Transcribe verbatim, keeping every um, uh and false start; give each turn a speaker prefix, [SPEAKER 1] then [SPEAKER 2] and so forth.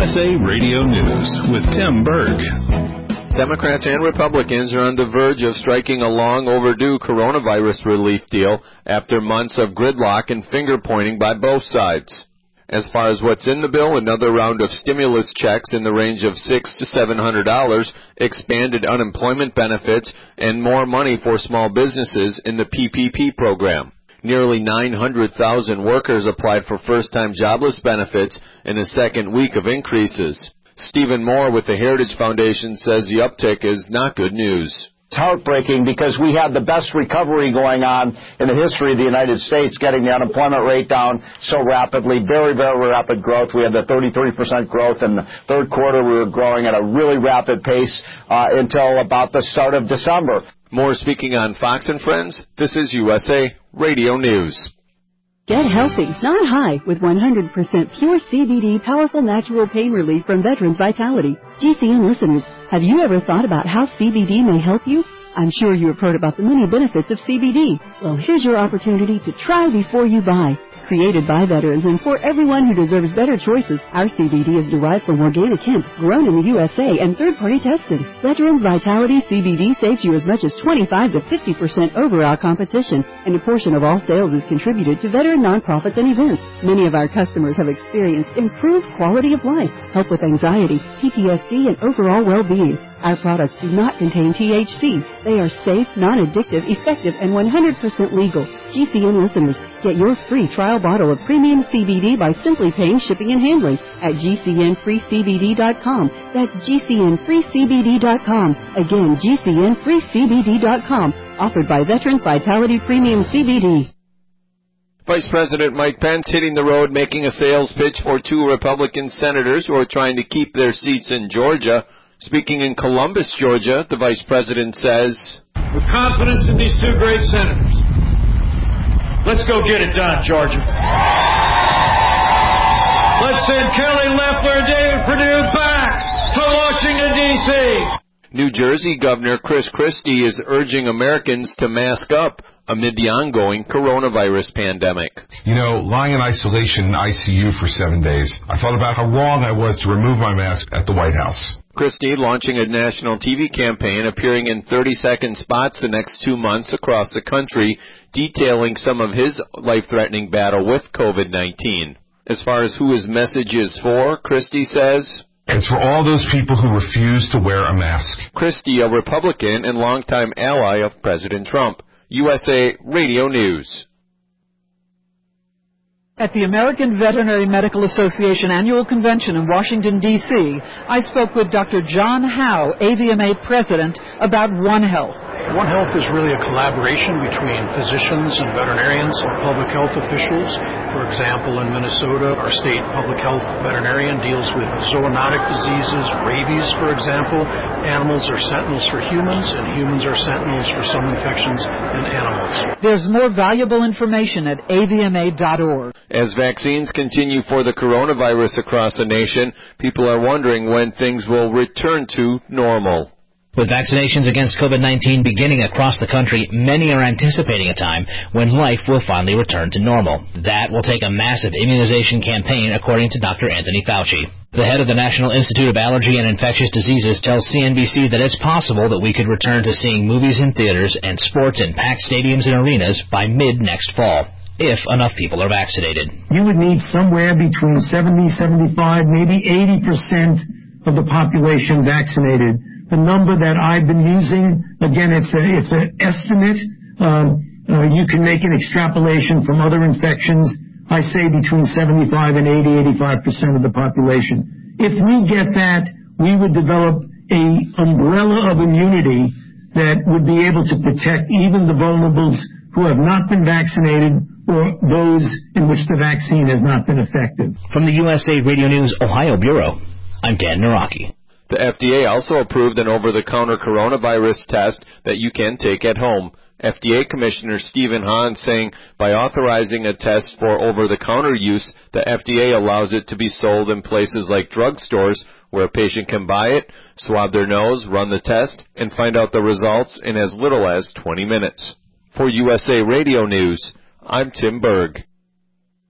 [SPEAKER 1] S A Radio News with Tim Berg.
[SPEAKER 2] Democrats and Republicans are on the verge of striking a long overdue coronavirus relief deal after months of gridlock and finger-pointing by both sides. As far as what's in the bill, another round of stimulus checks in the range of six to seven hundred dollars, expanded unemployment benefits, and more money for small businesses in the P P P program. Nearly nine hundred thousand workers applied for first-time jobless benefits in the second week of increases. Stephen Moore with the Heritage Foundation says the uptick is not good news.
[SPEAKER 3] It's heartbreaking because we had the best recovery going on in the history of the United States, getting the unemployment rate down so rapidly, very, very rapid growth. We had the thirty-three percent growth in the third quarter. We were growing at a really rapid pace uh, until about the start of December.
[SPEAKER 2] More speaking on Fox and Friends. This is U S A Radio News.
[SPEAKER 4] Get healthy, not high, with one hundred percent pure C B D powerful natural pain relief from Veterans Vitality. G C N listeners, have you ever thought about how C B D may help you? I'm sure you have heard about the many benefits of C B D. Well, here's your opportunity to try before you buy. Created by veterans and for everyone who deserves better choices, our C B D is derived from organic hemp, grown in the U S A and third-party tested. Veterans Vitality C B D saves you as much as twenty-five to fifty percent over our competition, and a portion of all sales is contributed to veteran nonprofits and events. Many of our customers have experienced improved quality of life, help with anxiety, P T S D, and overall well-being. Our products do not contain T H C. They are safe, non-addictive, effective, and one hundred percent legal. G C N listeners, get your free trial bottle of premium C B D by simply paying shipping and handling at G C N free C B D dot com. That's G C N free C B D dot com. Again, G C N free C B D dot com. Offered by Veterans Vitality Premium C B D.
[SPEAKER 2] Vice President Mike Pence hitting the road, making a sales pitch for two Republican senators who are trying to keep their seats in Georgia. Speaking in Columbus, Georgia, the Vice President says,
[SPEAKER 5] with confidence in these two great senators, let's go get it done, Georgia. Let's send Kelly Loeffler and David Perdue back to Washington, D C
[SPEAKER 2] New Jersey Governor Chris Christie is urging Americans to mask up amid the ongoing coronavirus pandemic.
[SPEAKER 6] You know, lying in isolation in I C U for seven days, I thought about how wrong I was to remove my mask at the White House.
[SPEAKER 2] Christie launching a national T V campaign appearing in thirty-second spots the next two months across the country, detailing some of his life-threatening battle with COVID nineteen. As far as who his message is for, Christie says,
[SPEAKER 6] it's for all those people who refuse to wear a mask.
[SPEAKER 2] Christie, a Republican and longtime ally of President Trump. U S A Radio News.
[SPEAKER 7] At the American Veterinary Medical Association Annual Convention in Washington, D C, I spoke with Doctor John Howe, A V M A President, about One Health.
[SPEAKER 8] One Health is really a collaboration between physicians and veterinarians and public health officials. For example, in Minnesota, our state public health veterinarian deals with zoonotic diseases, rabies, for example. Animals are sentinels for humans, and humans are sentinels for some infections in animals.
[SPEAKER 7] There's more valuable information at A V M A dot org.
[SPEAKER 2] As vaccines continue for the coronavirus across the nation, people are wondering when things will return to normal.
[SPEAKER 9] With vaccinations against COVID nineteen beginning across the country, many are anticipating a time when life will finally return to normal. That will take a massive immunization campaign, according to Doctor Anthony Fauci. The head of the National Institute of Allergy and Infectious Diseases tells C N B C that it's possible that we could return to seeing movies in theaters and sports in packed stadiums and arenas by mid-next fall, if enough people are vaccinated.
[SPEAKER 10] You would need somewhere between seventy, seventy-five, maybe eighty percent of the population vaccinated. The number that I've been using, again, it's a, it's an estimate. Um, uh, you can make an extrapolation from other infections. I say between seventy-five and eighty, eighty-five percent of the population. If we get that, we would develop a umbrella of immunity that would be able to protect even the vulnerables who have not been vaccinated or those in which the vaccine has not been effective.
[SPEAKER 9] From the U S A Radio News Ohio Bureau, I'm Dan Naraki.
[SPEAKER 2] The F D A also approved an over-the-counter coronavirus test that you can take at home. F D A Commissioner Stephen Hahn saying by authorizing a test for over-the-counter use, the F D A allows it to be sold in places like drugstores where a patient can buy it, swab their nose, run the test, and find out the results in as little as twenty minutes. For U S A Radio News, I'm Tim Berg.